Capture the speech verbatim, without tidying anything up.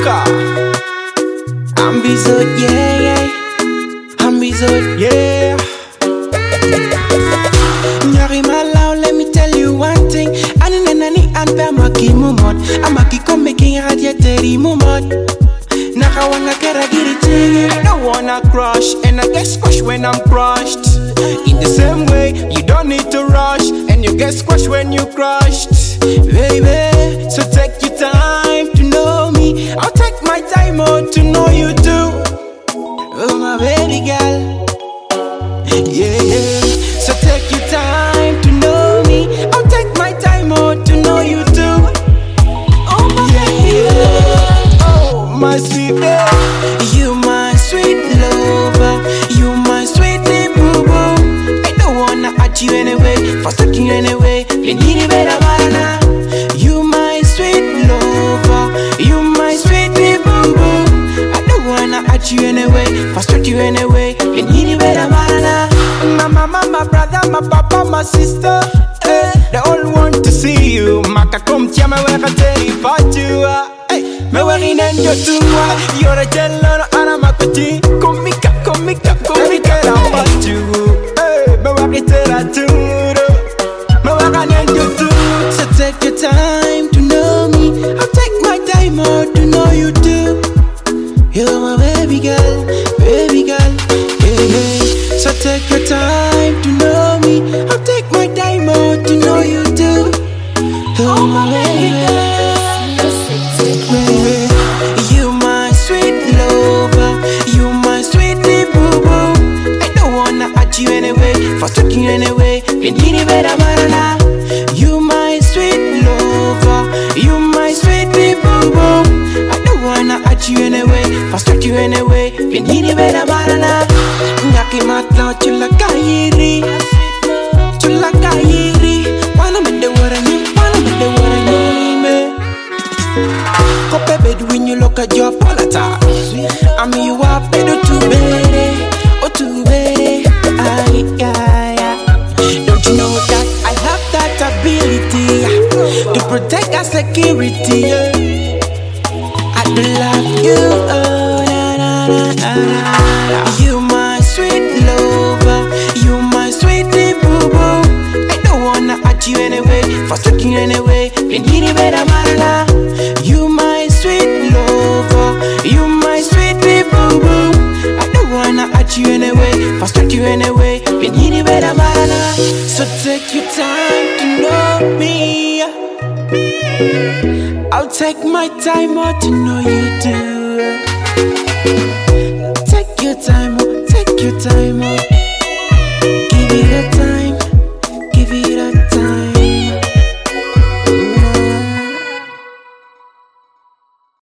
Car. Ambizot, yeah, yeah. Ambizot, yeah. Nyari Malau, let me tell you one thing. Ani nani anpe amaki mumot. Amaki come making radiateri mumot. Naka wanna kera giri chigi. I don't wanna crush, and I get squashed when I'm crushed. In the same way, you don't need to rush, and you get squashed when you crushed. Baby, So take your time to know me. I'll take my time out to know you too. oh my baby girl. Yeah, yeah. So take your time to know me. I'll take my time out to know you too. Oh my Yeah, baby yeah. Oh, my sweet baby. You my sweet lover. You my sweetie boo boo. I don't wanna hurt you anyway. Forsake you anyway. You need it better marana. You my sweet lover. You my sweetie boo boo. I don't wanna hurt you anyway. Forsake you anyway. You need it better marana. My mama, my brother, my papa, my sister, eh, they all want to see you. Maka come tia me weka teri patua. Hey, me weki nendo tuwa. You're a jello ana makoti. Komika, komika, komika na patu. Hey, me weki tera turo. Me weka nendo tu. So take your time to know me. I'll take my time out to know you too. You're my baby girl, baby girl, yeah, yeah. So take your time to know me. I'll take my time out to know you too. You're my baby girl, baby. You my sweet lover. You my sweetie boo boo. I don't wanna hurt you anyway. Forsake you anyway. You need it better marana. You my sweet lover. You my sweetie boo boo. I don't wanna hurt you anyway. Forsake you anyway. You need it better marana. Nyaki matla chula kairi. Chula kairi. Wanna make the water ni. Wanna make the water ni me. Kope bed when you look at your polata. I mean you are better to bed. Oh to bed. Ay, ay, ay. Don't you know that I have that ability to protect our security? Yeah. I do love you, oh, na, na, na, na, na. You my sweet lover, you my sweetie boo boo. I don't wanna hurt you anyway, forsake you anyway. You need it better, marana. You my sweet lover, you my sweetie boo boo. I don't wanna hurt you anyway, forsake you anyway. You need it better, marana. So take your time to know me. I'll take my time out to know you too. Take your time out, take your time out.